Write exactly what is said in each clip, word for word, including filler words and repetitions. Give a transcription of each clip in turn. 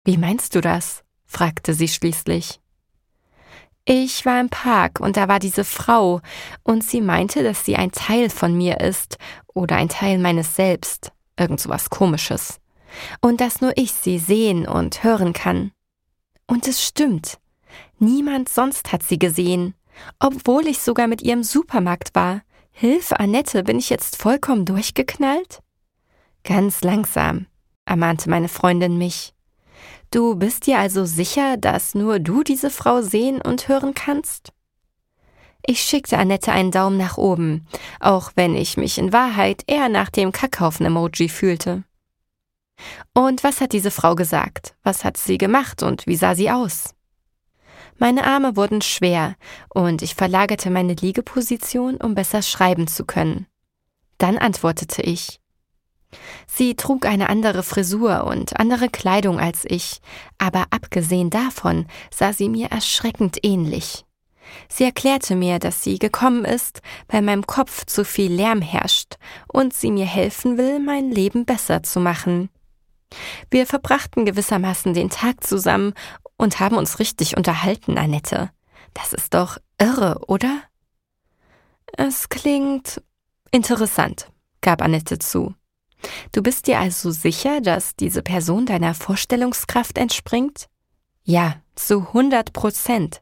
Wie meinst du das?, fragte sie schließlich. Ich war im Park und da war diese Frau und sie meinte, dass sie ein Teil von mir ist oder ein Teil meines Selbst, irgend so was Komisches. Und dass nur ich sie sehen und hören kann. Und es stimmt, niemand sonst hat sie gesehen, obwohl ich sogar mit ihr im Supermarkt war. Hilfe, Annette, bin ich jetzt vollkommen durchgeknallt? Ganz langsam, ermahnte meine Freundin mich. Du bist dir also sicher, dass nur du diese Frau sehen und hören kannst? Ich schickte Annette einen Daumen nach oben, auch wenn ich mich in Wahrheit eher nach dem Kackhaufen-Emoji fühlte. Und was hat diese Frau gesagt? Was hat sie gemacht und wie sah sie aus? Meine Arme wurden schwer und ich verlagerte meine Liegeposition, um besser schreiben zu können. Dann antwortete ich. Sie trug eine andere Frisur und andere Kleidung als ich, aber abgesehen davon sah sie mir erschreckend ähnlich. Sie erklärte mir, dass sie gekommen ist, weil in meinem Kopf zu viel Lärm herrscht und sie mir helfen will, mein Leben besser zu machen. Wir verbrachten gewissermaßen den Tag zusammen und haben uns richtig unterhalten, Annette. Das ist doch irre, oder? Es klingt interessant, gab Annette zu. Du bist dir also sicher, dass diese Person deiner Vorstellungskraft entspringt? Ja, zu hundert Prozent.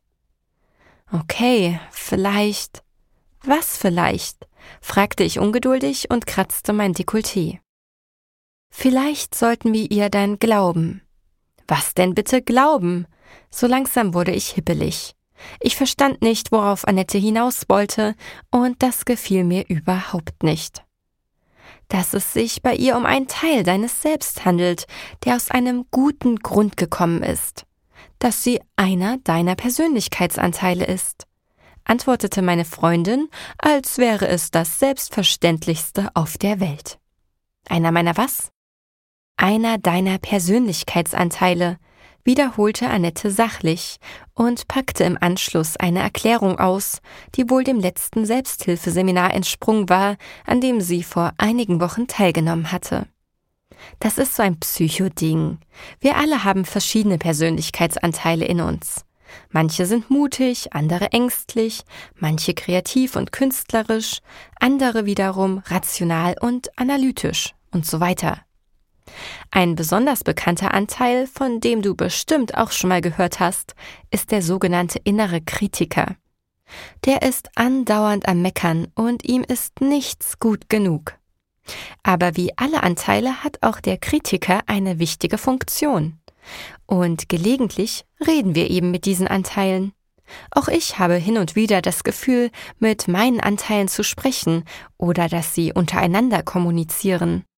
Okay, vielleicht. Was vielleicht? Fragte ich ungeduldig und kratzte mein Dekolleté. Vielleicht sollten wir ihr dann glauben. Was denn bitte glauben? So langsam wurde ich hippelig. Ich verstand nicht, worauf Annette hinaus wollte, und das gefiel mir überhaupt nicht. Dass es sich bei ihr um einen Teil deines Selbst handelt, der aus einem guten Grund gekommen ist. Dass sie einer deiner Persönlichkeitsanteile ist, antwortete meine Freundin, als wäre es das Selbstverständlichste auf der Welt. Einer meiner was? Einer deiner Persönlichkeitsanteile, wiederholte Annette sachlich und packte im Anschluss eine Erklärung aus, die wohl dem letzten Selbsthilfeseminar entsprungen war, an dem sie vor einigen Wochen teilgenommen hatte. Das ist so ein Psychoding. Wir alle haben verschiedene Persönlichkeitsanteile in uns. Manche sind mutig, andere ängstlich, manche kreativ und künstlerisch, andere wiederum rational und analytisch und so weiter. Ein besonders bekannter Anteil, von dem du bestimmt auch schon mal gehört hast, ist der sogenannte innere Kritiker. Der ist andauernd am Meckern und ihm ist nichts gut genug. Aber wie alle Anteile hat auch der Kritiker eine wichtige Funktion. Und gelegentlich reden wir eben mit diesen Anteilen. Auch ich habe hin und wieder das Gefühl, mit meinen Anteilen zu sprechen oder dass sie untereinander kommunizieren.